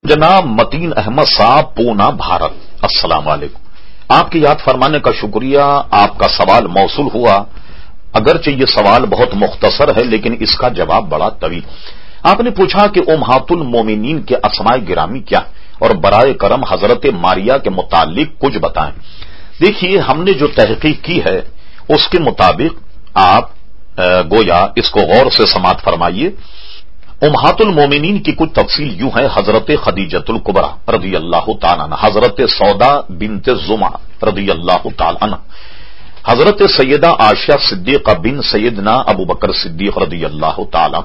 جناب متین احمد صاحب پونا بھارت، السلام علیکم۔ آپ کی یاد فرمانے کا شکریہ، آپ کا سوال موصول ہوا۔ اگرچہ یہ سوال بہت مختصر ہے لیکن اس کا جواب بڑا طویل۔ آپ نے پوچھا کہ امہات المومنین کے اسماء گرامی کیا اور برائے کرم حضرت ماریہ کے متعلق کچھ بتائیں۔ دیکھیے، ہم نے جو تحقیق کی ہے اس کے مطابق آپ گویا اس کو غور سے سماعت فرمائیے۔ امہات المومنین کی کچھ تفصیل یوں ہے: حضرت خدیجۃ الکبریٰ رضی اللہ تعالی عنہ، حضرت سودا بنت زمعہ رضی اللہ تعالی عنہ، حضرت سیدہ عائشہ صدیقہ بن سیدنا ابو بکر صدیق رضی اللہ تعالی،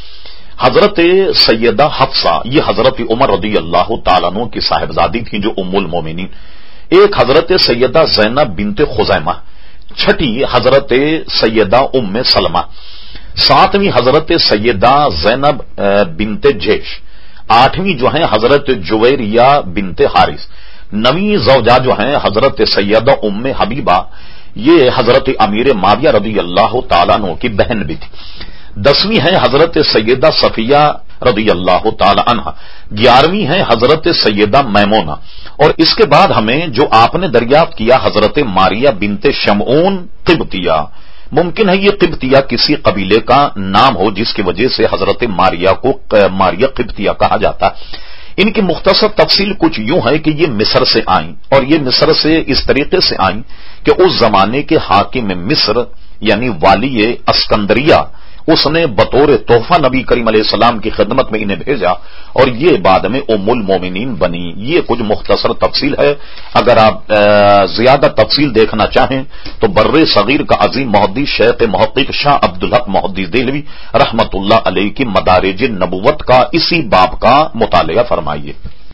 حضرت سیدہ حفصہ، یہ حضرت عمر رضی اللہ تعالی عنہ کی صاحبزادی تھیں جو ام المومنین، ایک حضرت سیدہ زینب بنت خزیمہ، چھٹی حضرت سیدہ ام سلمہ، ساتویں حضرت سیدہ زینب بنت جیش، آٹھویں جو ہیں حضرت جویریہ بنت حارث، نویں زوجہ جو ہیں حضرت سیدہ ام حبیبہ، یہ حضرت امیر معاویہ رضی اللہ تعالیٰ عنہ کی بہن بھی تھی، دسویں ہیں حضرت سیدہ صفیہ رضی اللہ تعالی عنہ، گیارہویں ہیں حضرت سیدہ میمونہ، اور اس کے بعد ہمیں جو آپ نے دریافت کیا حضرت ماریہ بنت شمعون قبطیہ، ممکن ہے یہ قبطیہ کسی قبیلے کا نام ہو جس کی وجہ سے حضرت ماریہ کو ماریہ قبطیہ کہا جاتا۔ ان کی مختصر تفصیل کچھ یوں ہے کہ یہ مصر سے آئیں، اور یہ مصر سے اس طریقے سے آئیں کہ اس زمانے کے حاکم مصر یعنی والی اسکندریہ، اس نے بطور تحفہ نبی کریم علیہ السلام کی خدمت میں انہیں بھیجا اور یہ بعد میں ام المومنین بنی۔ یہ کچھ مختصر تفصیل ہے۔ اگر آپ زیادہ تفصیل دیکھنا چاہیں تو بر صغیر کا عظیم محدث شیخ محقق شاہ عبدالحق محدث دہلوی رحمت اللہ علیہ کی مدارج نبوت کا اسی باب کا مطالعہ فرمائیے۔